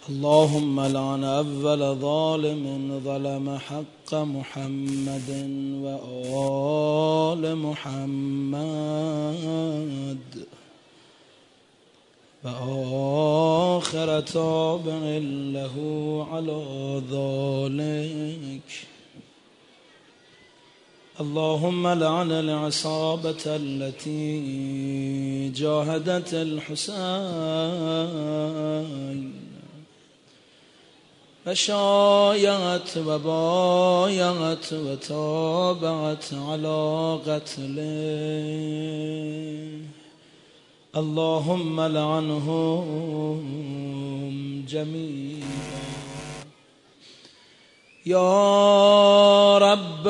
اللهم لعن أول ظالم ظلم حق محمد وآل محمد وآخر تابع له على ذلك. اللهم لعن العصابة التي جاهدت الحسين وشايعت وبايعت وتابعت على قتله. اللهم لعنهم جميعا. يا رب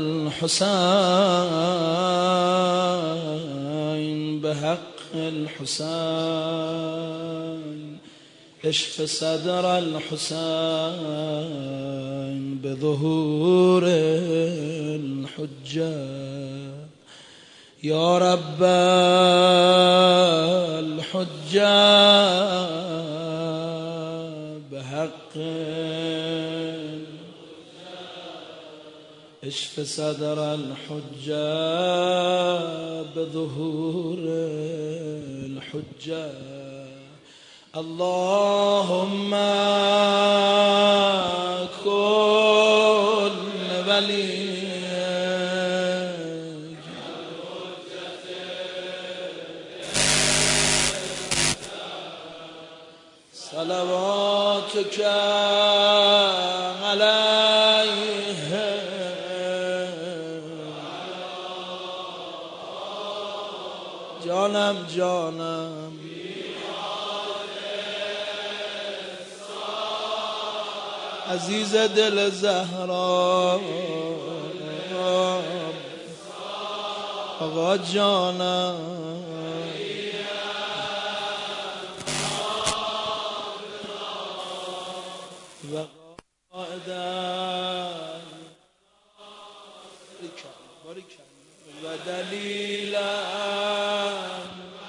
الحسين بحق الحسين اشف صدر الحسين بظهور الحجة. يا رب الحجة بحق اشف صدر الحجة بظهور الحجة. اللهم كن وليك صلواتك عليه جانم جانم عزیز دل زهرا آقا جانم و قائدن و دلیلن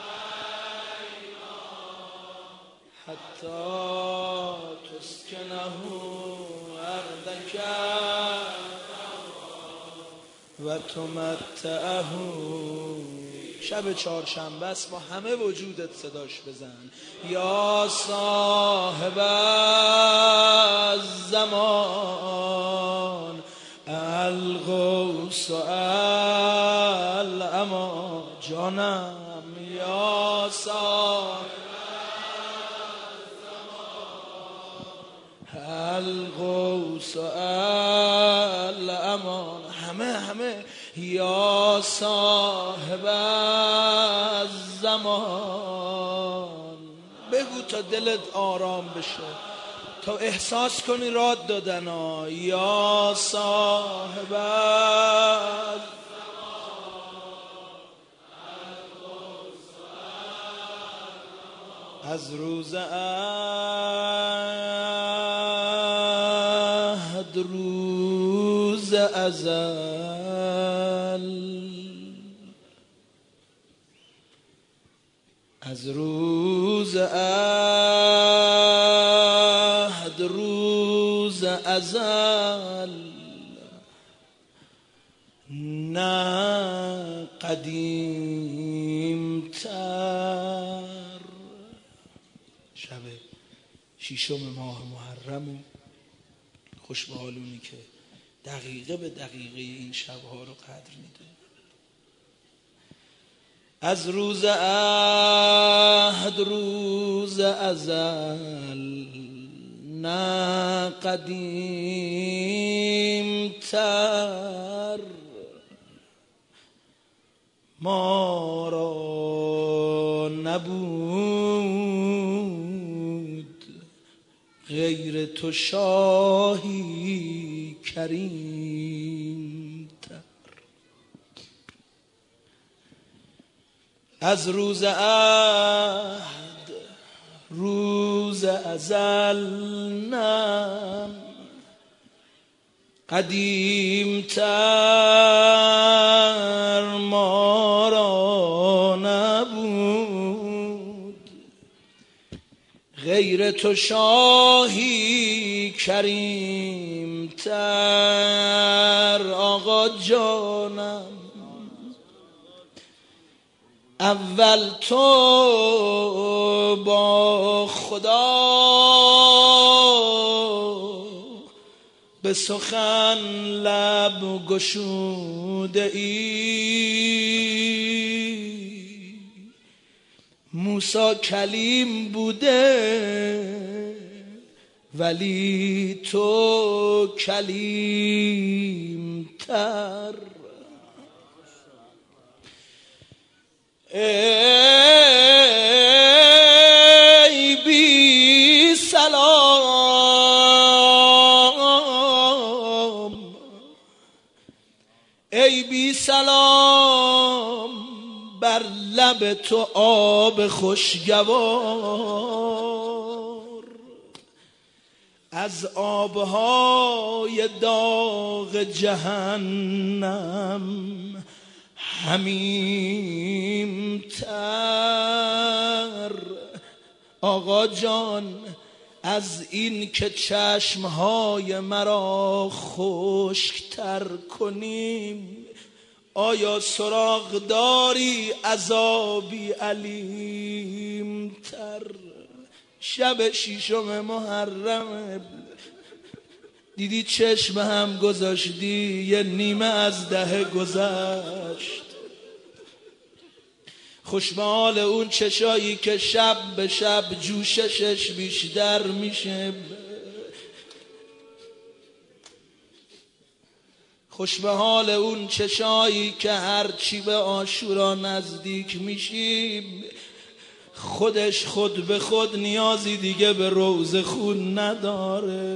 حتی تسکنه أرضك و تمتعه. شب چهارشنبه است با همه وجودت صداش بزن. یا صاحب الزمان الغوث الامان جانم. یا صاحب الغوث الامان همه یا صاحب الزمان. بگو تا دلت آرام بشه، تا احساس کنی راد دادن ها. یا صاحب از روز عهد روز ازل، از روز عهد روز ازل نه قدیم تر. شب ششم ماه محرم و خوش به حالونی که دقیقه به دقیقه این شبها رو قدر میده. از روز عهد روز ازل نه قدیم تر ما را نبود غیر تو شاهی کریم تر. از روز عهد روز ازل نم قدیم تر ما را نبود غیر غیر تو شاهی کریم تر. آقا جانم اول تو با خدا به سخن لب گشوده ای. موسی کلیم بوده ولی تو کلیم تر. ای بی سلام ای بی سلام بر لب تو آب خوشگوار. از آبهای داغ جهنم حمیم تر. آقا جان از این که چشمهای مرا خشکتر کنیم آیا سراغ داری عذابی علیم تر؟ شب شیشم محرم دیدی چشم هم گذاشتی یه نیمه از ده گذشت. خوش به حال اون چشایی که شب به شب جوششش بیشتر میشه. خوش به حال اون چشایی که هرچی به عاشورا نزدیک میشیم خودش خود به خود نیازی دیگه به روز خون نداره.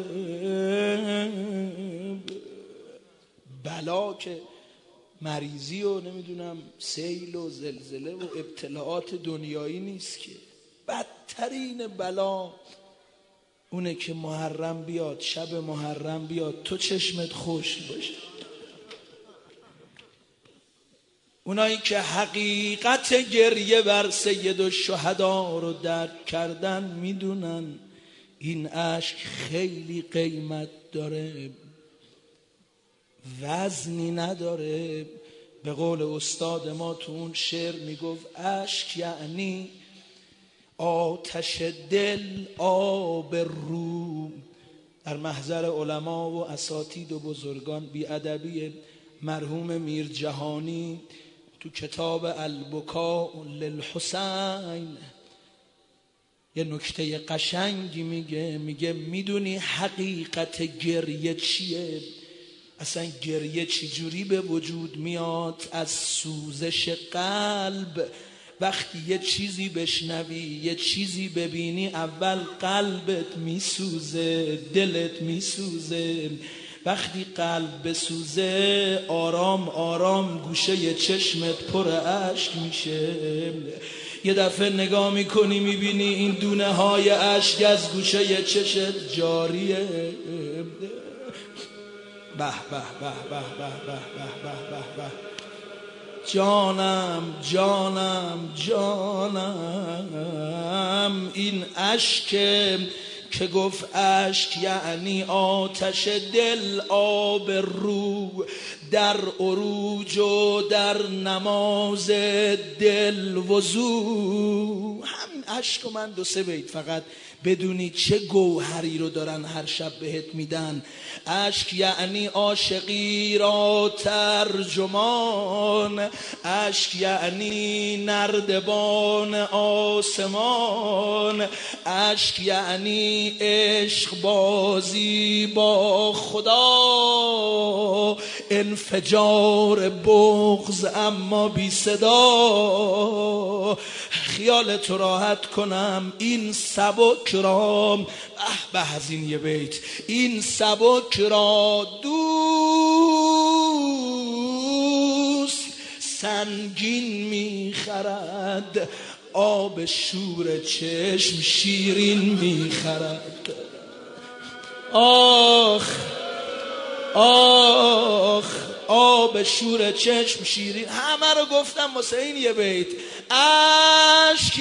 بلا که مریضی و نمیدونم سیل و زلزله و ابتلاعات دنیایی نیست که بدترین بلا اونه که محرم بیاد، شب محرم بیاد تو چشمت خشک باشه. اونایی که حقیقت گریه بر سید الشهدا رو درک کردن میدونن این اشک خیلی قیمت داره، وزنی نداره. به قول استاد ما تو اون شعر میگفت اشک یعنی آتش دل آب رو. در محضر علما و اساتید و بزرگان بی‌ادبی مرحوم میر جهانی تو کتاب البکاء للحسین یه نکته قشنگی میگه میدونی حقیقت گریه چیه؟ اصلا گریه چجوری به وجود میاد؟ از سوزش قلب. وقتی یه چیزی بشنوی، یه چیزی ببینی، اول قلبت میسوزه، دلت میسوزه. وقتی قلب بسوزه آرام آرام گوشه چشمت پر اشک میشه. یه دفعه نگاه میکنی میبینی این دونه های اشک از گوشه چشت جاریه. به به به به به به به به به. جانم جانم جانم این اشک که گفت اشک یعنی آتش دل آب رو. در عروج و در نماز دل وضو. همین اشک و من 2-3 بیت فقط بدونی چه گوهری رو دارن هر شب بهت میدن. اشک یعنی عاشقی را ترجمان، اشک یعنی نردبان آسمان، اشک یعنی عشق بازی با خدا، انفجار بغض اما بی صدا. خیال تو راحت کنم این سبک را به از این یه بیت، این سبک را دوست سنگین میخرد، آب شور چشم شیرین میخرد. آخ آخ آب شور چشم شیرین. همه رو گفتم واسه این یه بیت. اشک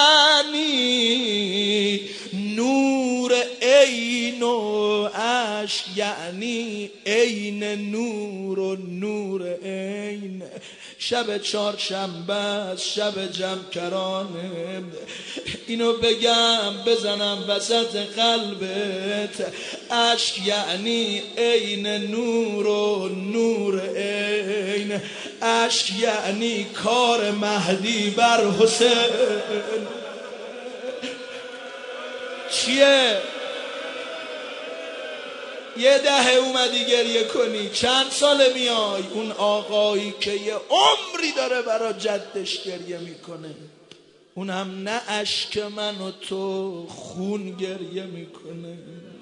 یعنی نور عین و اشک یعنی عین نور و نور عین. شب چهارشنبه است، شب جمکرانه، اینو بگم بزنم وسط قلبت. اشک یعنی عین نور و نور عین. اشک یعنی کار مهدی بر حسین. چیه؟ یه دهه اومدی گریه کنی، چند ساله میای؟ اون آقایی که یه عمری داره برا جدش گریه میکنه، اون هم نه اشک من و تو، خون گریه میکنه.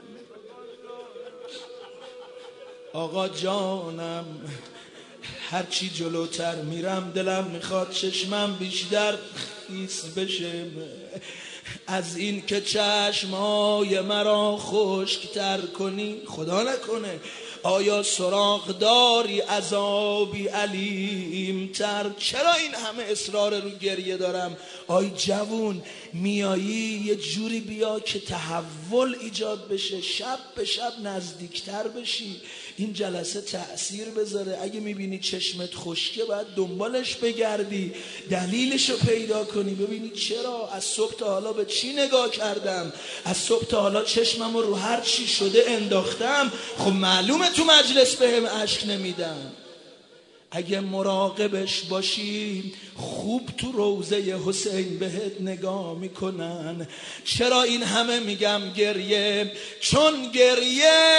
آقا جانم، هرچی جلوتر میرم دلم میخواد چشمم بیشتر خیس بشه از این که چشمای مرا خشکتر کنی. خدا نکنه آیا سراغ داری عذابی علیم تر؟ چرا این همه اصرار رو گریه دارم؟ آی جوون، میایی یه جوری بیا که تحول ایجاد بشه، شب به شب نزدیکتر بشی، این جلسه تأثیر بذاره. اگه میبینی چشمت خشکه باید دنبالش بگردی، دلیلشو پیدا کنی، ببینی چرا از صبح تا حالا به چی نگاه کردم، از صبح تا حالا چشمم رو هر چی شده انداختم. خب معلومه تو مجلس بهم اشک نمیدم. اگه مراقبش باشی خوب تو روضه حسین بهت نگاه میکنن. چرا این همه میگم گریه؟ چون گریه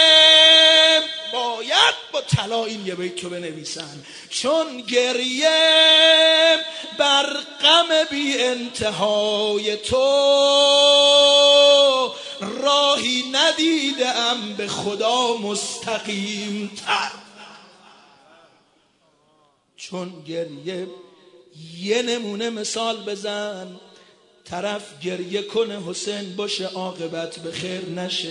باید با طلا این یه بیتو بنویسن. چون گریه بر غم بی انتهای تو راهی ندیدم به خدا مستقیم تر. چون گریه، یه نمونه مثال بزن، طرف گریه کنه حسین باشه عاقبت به خیر نشه.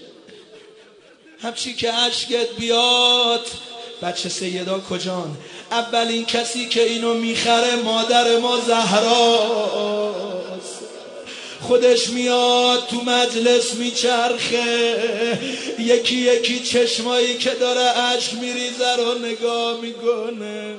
همچی که اشکت بیاد. بچه سیدا کجان؟ اولین کسی که اینو میخره مادر ما زهراست. خودش میاد تو مجلس میچرخه، یکی یکی چشمایی که داره اشک میریزه رو نگاه میکنه.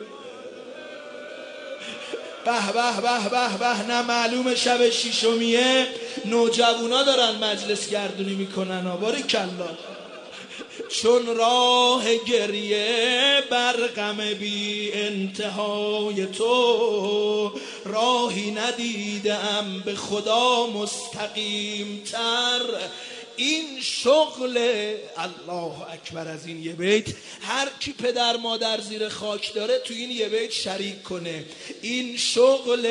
به به به به به. نه معلوم شب شیشمیه نوجوانا دارن مجلس گردونی میکنن. باریکلا. چون راه گریه بر غم بی انتهای تو راهی ندیدم به خدا مستقیم تر. این شغل، الله اکبر، از این یه بیت هر کی پدر مادر زیر خاک داره تو این یه بیت شریک کنه. این شغل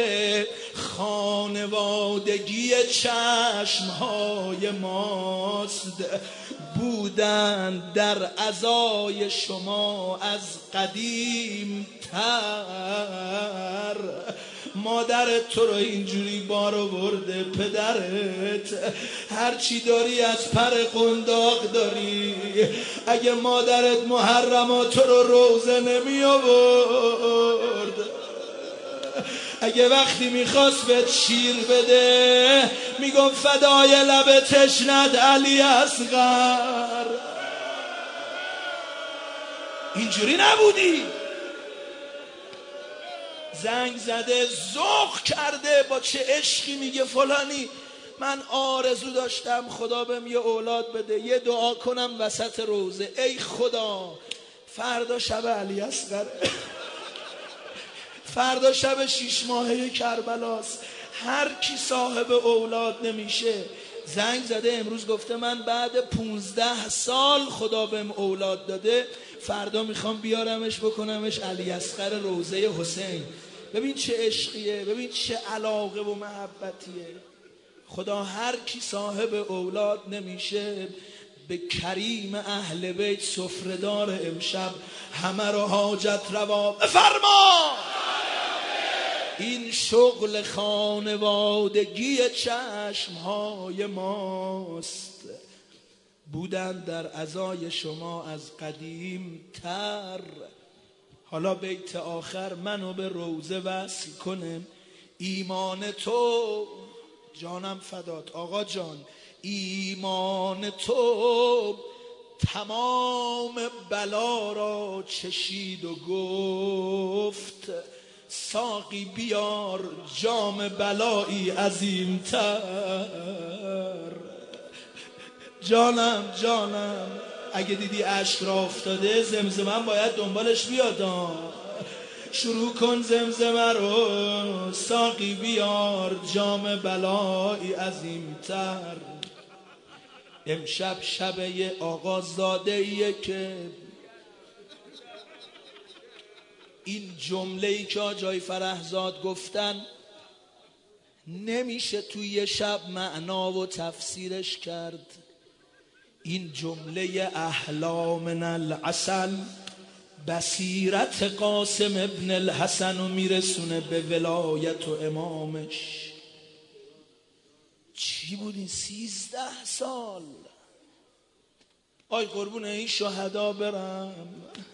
خانوادگی چشمهای ماست، بودن در عزای شما از قدیم تر. مادرت تو رو اینجوری بار آورده، پدرت هرچی داری از پر قنداق داری. اگه مادرت محرمات تو رو روزه نمی آورد، اگه وقتی میخواست بهت شیر بده میگم فدای لب تشنت علی اصغر، اینجوری نبودی. زنگ زده ذوق کرده با چه عشقی میگه فلانی من آرزو داشتم خدا بهم یه اولاد بده، یه دعا کنم وسط روزه. ای خدا فردا شب علی اصغر، فردا شب 6 ماهه کربلاست. هر کی صاحب اولاد نمیشه زنگ زده امروز گفته من بعد 15 سال خدا بهم اولاد داده، فردا میخوام بیارمش بکنمش علی اصغر روضه حسین. ببین چه عشقیه، ببین چه علاقه و محبتیه. خدا هر کی صاحب اولاد نمیشه به کریم اهل بیت سفره‌دار امشب همه رو حاجت روا بفرما. این شغل خانوادگی چشمهای ماست، بودن در عزای شما از قدیم تر. حالا بیت آخر منو به روضه وصل کنه. ایمان تو جانم فدات آقا جان، ایمان تو تمام بلا را چشید و گفت ساقی بیار جام بلایی عظیم‌تر. جانم اگه دیدی اشک را افتاده زمزمه باید دنبالش بیاد. شروع کن زمزمه رو، ساقی بیار جام بلایی عظیم‌تر. امشب شب یه آقازاده‌ایه که این جمله‌ای که آجای فرهزاد گفتن نمیشه توی یه شب معنا و تفسیرش کرد. این جمله احلا من العسل بصیرت قاسم ابن الحسن رو میرسونه به ولایت و امامش. چی بود این 13 سال؟ آی قربون این شهدا برم.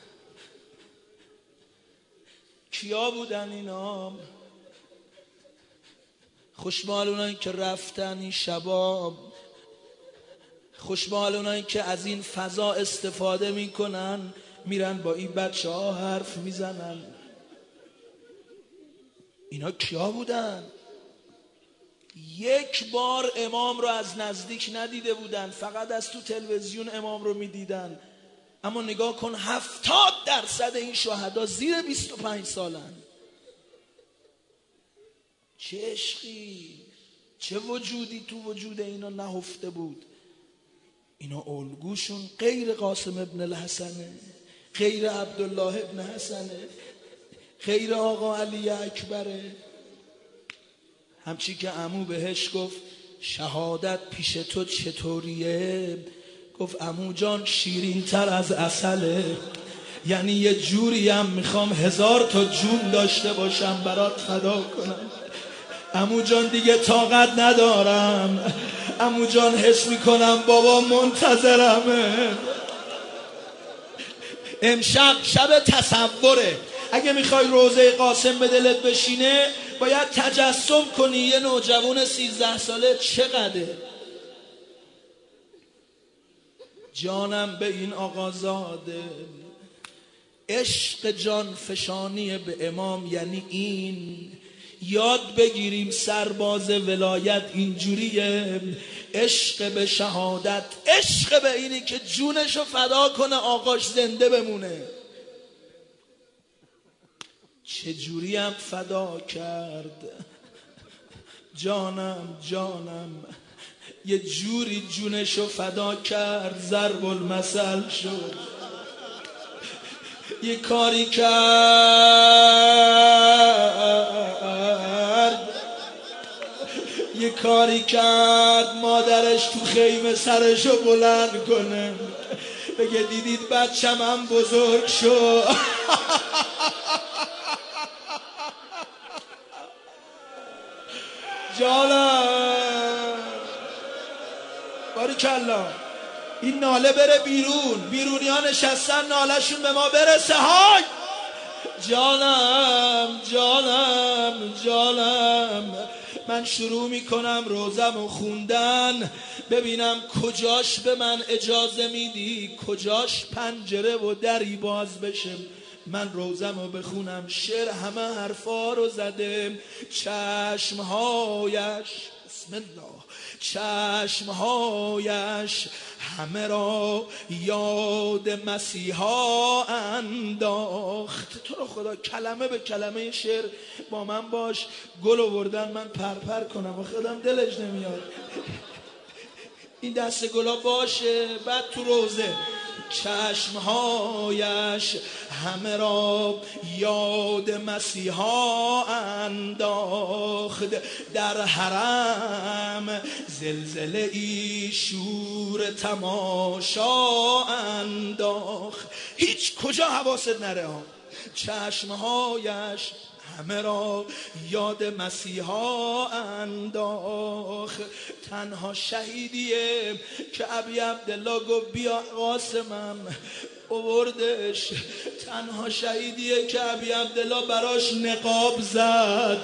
کیا بودن اینا؟ خوشبال اونایی که رفتن این شباب، خوشبال اونایی که از این فضا استفاده میکنن میرن با این بچه ها حرف میزنن. اینا کیا بودن؟ یک بار امام رو از نزدیک ندیده بودن، فقط از تو تلویزیون امام رو میدیدن. اما نگاه کن 70% این شهدا زیر 25 سالن. چه عشقی، چه وجودی تو وجود اینا نهفته بود. اینا الگوشون غیر قاسم ابن الحسنه، غیر عبدالله ابن حسنه، غیر آقا علی اکبره. همچی که عمو بهش گفت شهادت پیش تو چطوریه؟ گفت عمو جان شیرین تر از عسله. یعنی یه جوری هم میخوام 1000 تا جون داشته باشم برات فدا کنم. عمو جان دیگه طاقت ندارم. عمو جان حس میکنم بابا منتظرمه. امشب شب تصوره. اگه میخوای روضه قاسم به دلت بشینه باید تجسم کنی یه نوجوان 13 ساله چقدره. جانم به این آقازاده. عشق جان فشانی به امام یعنی این. یاد بگیریم سرباز ولایت اینجوریه. عشق به شهادت، عشق به اینی که جونشو فدا کنه آقاش زنده بمونه. چجوری هم فدا کرد. جانم یه جوری جونشو فدا کرد ضرب المثل شد. یه کاری کرد مادرش تو خیمه سرشو بلند کنه بگه دیدید بچم هم بزرگ شد. جانم باریکالله. این ناله بره بیرون، بیرونی ها نشستن نالهشون به ما برسه. های جانم من شروع میکنم روزم و خوندن، ببینم کجاش به من اجازه میدی، کجاش پنجره و دری باز بشه من روزم رو بخونم. شعر همه حرفا رو زده. چشمهایش بسم الله، چشمهایش همه را یاد مسیحا انداخت. تو رو خدا کلمه به کلمه شعر با من باش. گل آوردن من پرپر کنم و خودم دلش نمیاد. این دست گلا باشه. بعد تو روزه چشمهایش همه را یاد مسیحا انداخت، در حرم زلزله ای شور تماشا انداخت. هیچ کجا حواست نره ها. چشمهایش همه را یاد مسیحا انداخت. تنها شهیدیه که ابی عبدالله گفت بیا قاسمم آوردش. تنها شهیدیه که ابی عبدالله براش نقاب زد.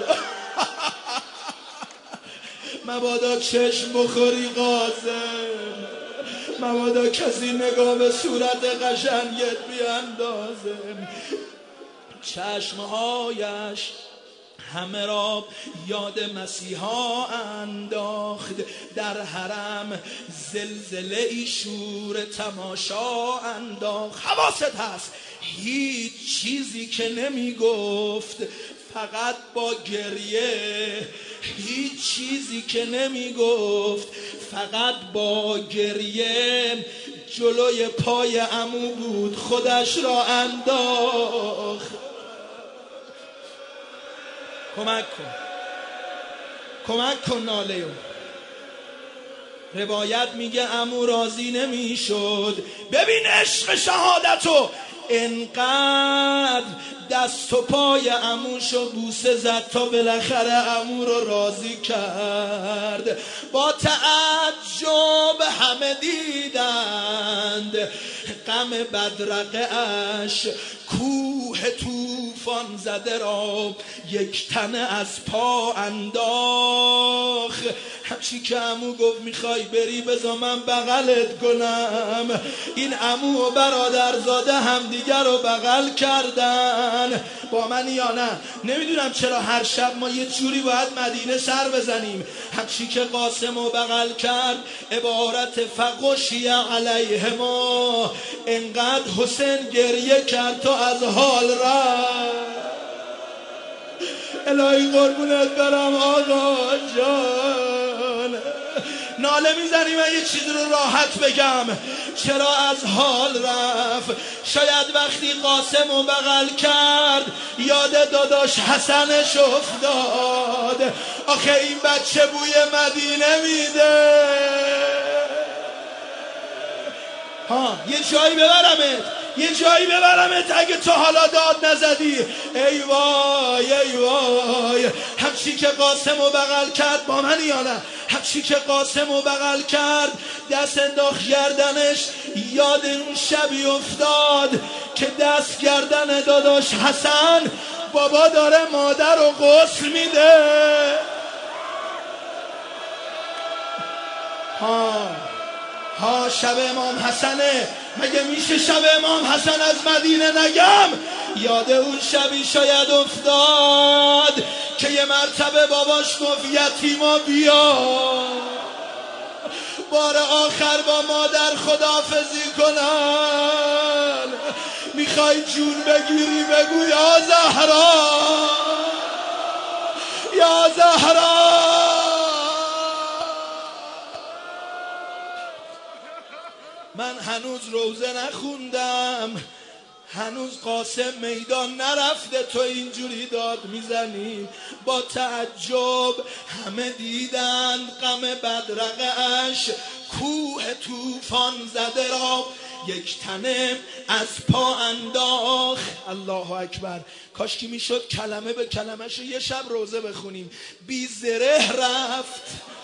مبادا چشم بخوری قاسم، مبادا کسی نگاه به صورت قشنگت بیاندازه. چشمهایش همه را یاد مسیحا انداخت. در حرم زلزله ای شور تماشا انداخت. حواست هست هیچ چیزی که نمی گفت، فقط با گریه. هیچ چیزی که نمی گفت، فقط با گریه. جلوی پای عمو بود خودش را انداخت. کمک کن ناله. روایت میگه عمو راضی نمیشد. ببین عشق شهادتو، انقدر دست و پای عموشو بوسه زد تا بالاخره عمو رو راضی کرد. با تعجب همه دیدند غم بدرقه اش، کوه طوفان زده را یک تنه از پا انداخت. همچی که عمو گفت میخوای بری بذار من بغلت کنم. این عمو و برادرزاده همدیگر رو بغل کردن. با من یا نه نمیدونم چرا هر شب ما یه جوری باید مدینه سر بزنیم. همچی که قاسم رو بغل کرد عبارت فغشی علیه ما، انقدر حسین گریه کرد تا از حال رفت. الهی قربونت برم آقا جان. ناله میزنی من یه چیز رو راحت بگم چرا از حال رفت. شاید وقتی قاسم رو بغل کرد یاد داداش حسنش افتاد. آخه این بچه بوی مدینه میده. یه جایی ببرمت، یه جایی ببرمت اگه تو حالا داد نزدی. ای وای ای وای. همچی که قاسم رو بغل کرد، با من یا نه، همچی که قاسم رو بغل کرد دست انداخت گردنش، یاد اون شبی افتاد که دست گردن داداش حسن بابا داره مادر رو غسل میده. شب امام حسنه، مگه میشه شب امام حسن از مدینه نگم؟ یاد اون شبی شاید افتاد که یه مرتبه باباش گفت یتیما بیا بار آخر با مادر خداحافظی کنن. میخوای جون بگیری بگو یا زهرا یا زهرا. من هنوز روزه نخوندم، هنوز قاسم میدان نرفته، تو اینجوری داد میزنی. با تعجب همه دیدند غم بدرقه اش، کوه طوفان زده را یک تنه از پا انداخت. الله اکبر. کاش که میشد کلمه به کلمه شو یه شب روزه بخونیم. بی زره رفت.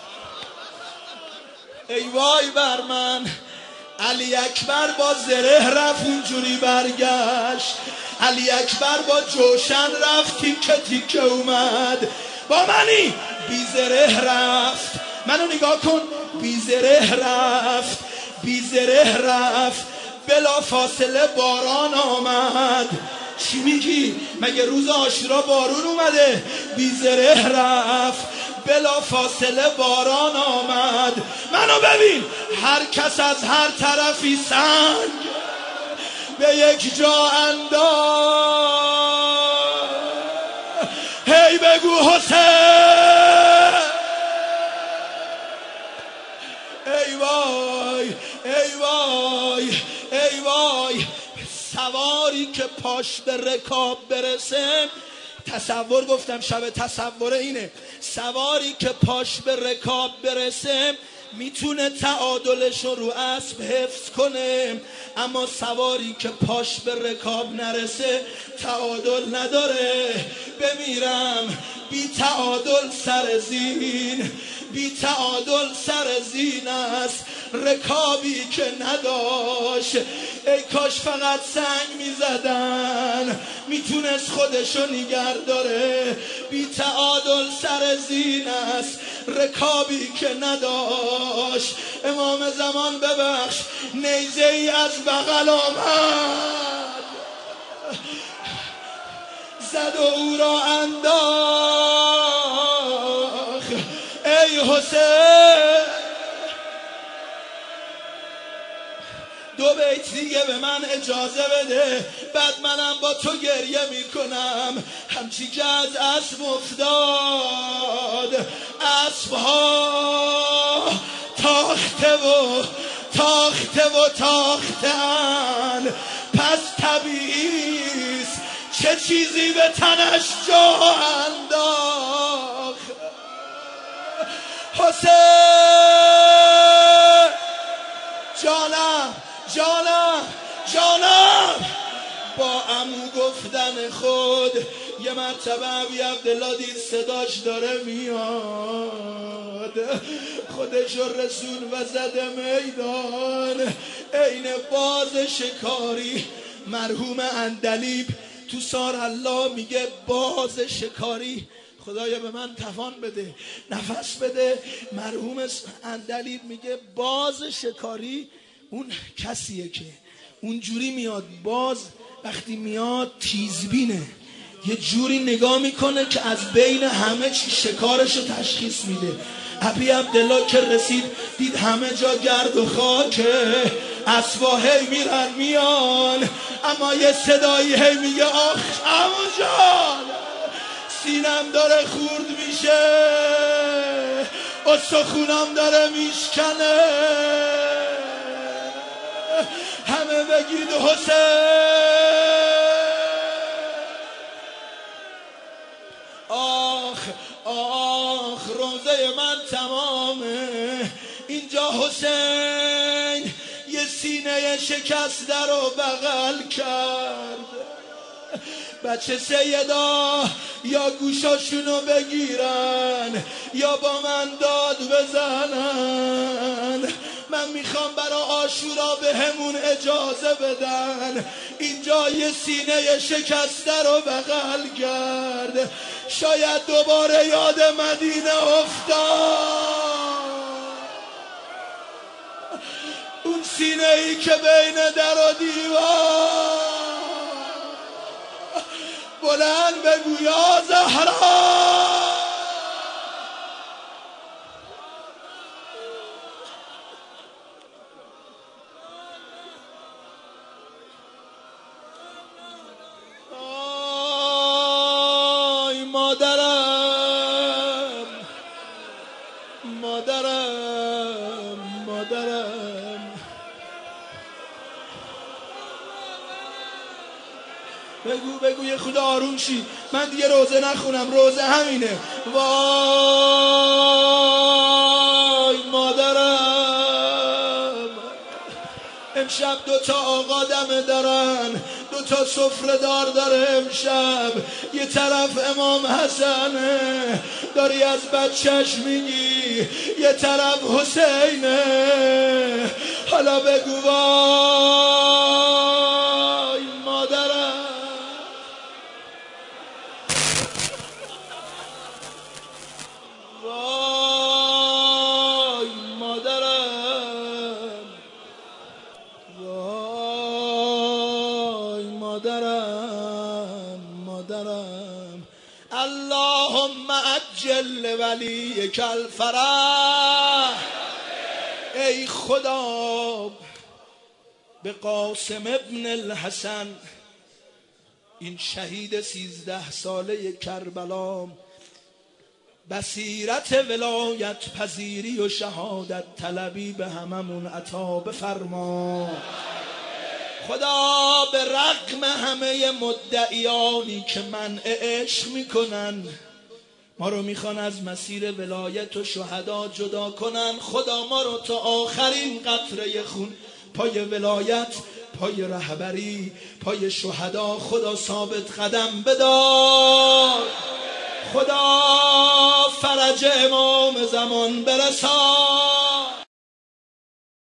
ای وای بر من. علی اکبر با زره رفت اونجوری برگشت. علی اکبر با جوشن رفت تیکه تیکه اومد. با منی بی زره رفت. منو نگاه کن. بی زره رفت، بی زره رفت. بلا فاصله باران آمد. چی میگی؟ مگه روز عاشورا بارون اومده؟ بی زره رفت، بلا فاصله باران آمد. منو ببین، هر کس از هر طرفی سنگ به یک جا انداخت. هی بگو حسین. ای وای ای وای ای وای. سواری که پاش به رکاب برسه، تصور گفتم شب تصور اینه، سواری که پاش به رکاب برسه میتونه تعادلش رو اسب حفظ کنه، اما سواری که پاش به رکاب نرسه تعادل نداره. بمیرم بی تعادل سر زین، بی تعادل سر زین است رکابی که نداشت. ای کاش فقط سنگ میزدن میتونست خودشو نگر داره. بی تعادل سر زین است رکابی که نداشت. امام زمان ببخش، نیزه ای از بغل آمد زد و او را انداخت. ای حسین، دو بیت دیگه به من اجازه بده، بعد منم با تو گریه میکنم. همچی که از اسب افتاد، اسبها تاخته و تاخته‌اند، پس طبیعیست چه چیزی به تنش جا انداخت. حسین جانم با عمو گفتن خود یه مرتبه ابی عبدالله دید صداش داره میاد، خودشو رسون و زده میدان. عین باز شکاری. مرحوم اندلیب تو سارالله میگه باز شکاری. خدایا به من توان بده، نفس بده. مرحوم اندلیب میگه باز شکاری اون کسیه که اونجوری میاد. باز وقتی میاد تیزبینه، یه جوری نگاه میکنه که از بین همه چی شکارشو تشخیص میده. ابی عبدالله که رسید دید همه جا گرد و خاکه، اسبا هی میرن میان، اما یه صدایی هی میگه آخ عمو جان سینم داره خورد میشه، استخونم داره میشکنه. همه بگید حسین. آخ روزه من تمامه. اینجا حسین یه سینه شکسته رو بغل کرد. بچه سیدا یا گوشاشونو بگیرن یا با من داد بزنن. من میخوام برای عاشورا به همون اجازه بدن. اینجا یه سینه شکسته رو بغل کرد. شاید دوباره یاد مدینه افتاد، اون سینه ای که بین در و دیوار. بلند بگو یا زهرا. آی مادرم بگو یه خدا آروم شی. من دیگه روزه نخونم، روزه همینه. وای مادرم، امشب دوتا آقا دمه دارن، دوتا سفره دار داره امشب. یه طرف امام حسنه داری از بچهش میگی، یه طرف حسینه. حالا بگو وای مادرم. وای مادرم، وای مادرم. اللهم عجل ولیک الفرح. ای خدا به قاسم ابن الحسن، این شهید 13 ساله کربلا، بصیرت ولایت پذیری و شهادت طلبی به هممون عطا بفرما. خدا به رغم همه مدعیانی که منع عشق میکنن، ما رو میخوان از مسیر ولایت و شهدا جدا کنن. خدا ما رو تا آخرین قطره خون پای ولایت، پای رهبری، پای شهدا خدا ثابت قدم بدار. خدا فرج امام زمان برسان.